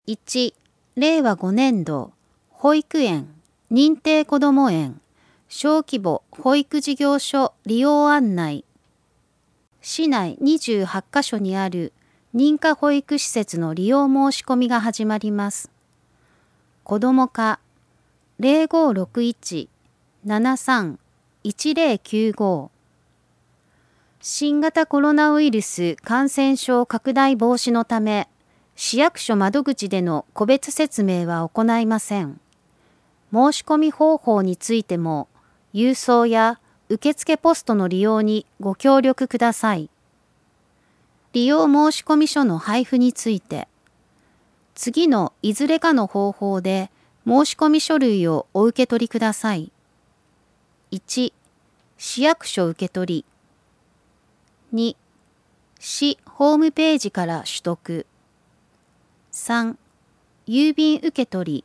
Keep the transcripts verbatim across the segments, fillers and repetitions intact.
いち、れいわごねんど、保育園、認定こども園、小規模保育事業所利用案内。市内にじゅうはっかしょにある認可保育施設の利用申し込みが始まります。子ども課 ゼロごろくいち ななさん いちゼロきゅうご。新型コロナウイルス感染症拡大防止のため、市役所窓口での個別説明は行いません。申し込み方法についても、郵送や受付ポストの利用にご協力ください。利用申込書の配布について、次のいずれかの方法で申込書類をお受け取りください。いち、市役所受け取り。に、市ホームページから取得。さん、郵便受け取り。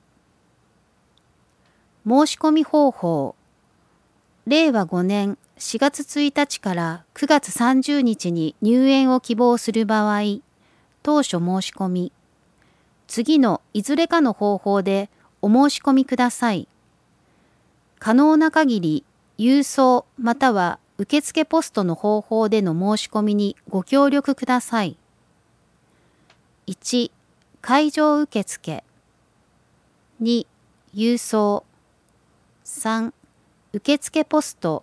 申し込み方法。れいわごねんしがつついたちからくがつさんじゅうにちに入園を希望する場合、当初申し込み。次のいずれかの方法でお申し込みください。可能な限り、郵送または受付ポストの方法での申し込みにご協力ください。いち、会場受付。に、郵送。さん、受付ポスト。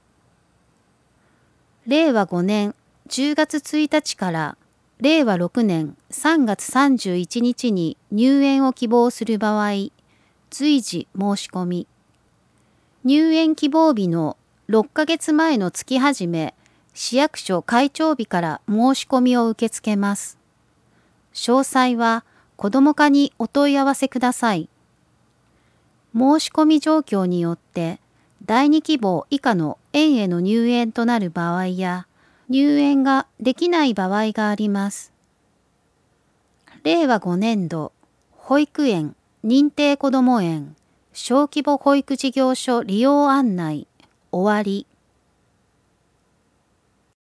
れいわごねんじゅうがつついたちかられいわろくねんさんがつさんじゅういちにちに入園を希望する場合、随時申し込み。入園希望日のろっかげつまえの月始め、市役所開庁日から申し込みを受け付けます。詳細は子ども課にお問い合わせください。申し込み状況によってだいに希望以下の園への入園となる場合や入園ができない場合があります。れいわごねんど保育園認定こども園小規模保育事業所利用案内終わり。